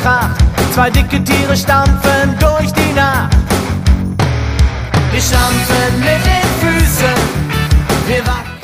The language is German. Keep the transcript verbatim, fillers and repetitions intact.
Tracht. Zwei dicke Tiere stampfen durch die Nacht. Wir stampfen mit den Füßen, wir wachsen.